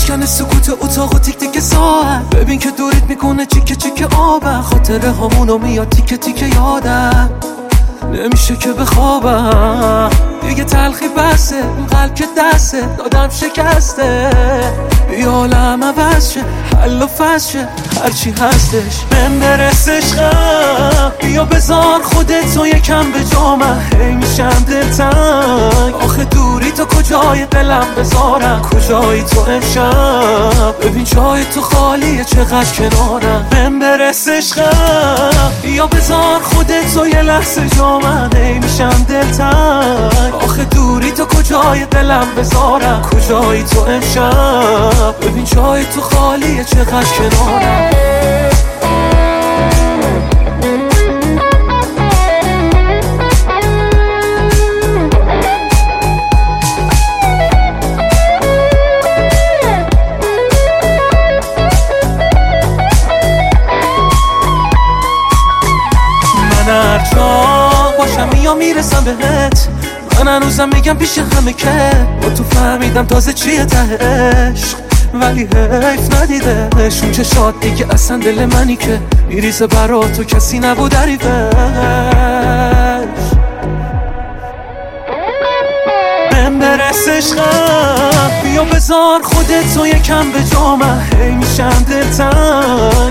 میشکنه سکوت اتاق و تیک تیک ساعت. ببین که دورت میکنه چیکه چیکه آبم. خاطره هامونو میاد تیکه تیکه یادم. نمیشه که بخوابم دیگه، تلخی بسه این قلب که دسته دادم شکسته. بیا عالم عوض شه، حل و فصل شه، هرچی هستش بهم برس عشقم. بیا بذار خودتو یکم به جا من، هی میشم دلتنگ. آخه دوری تو کجای دلم بذارم، کجایی تو امشب. ببین جای تو خالیه چقدر کنارم. بهم برس عشقم. بیا بذار خودتو یه لحظه جا من، هی میشم دلتنگ. آخه دوری تو کجای دلم بذارم، کجایی تو امشب. ببین جای تو خالیه چقدر کنارم. من هر جا باشم یا میرسم بهت، من هنوزم میگم پیش همه که با تو فهمیدم تازه چیه تهش. ولی حیف ندیدش اون چشات دیگه اصلا دل منی که میریزه برا تو کسی نبود عریفش. بهم برس عشقم. بیا بذار خودتو یکم به جا من، هی میشم دلتنگ.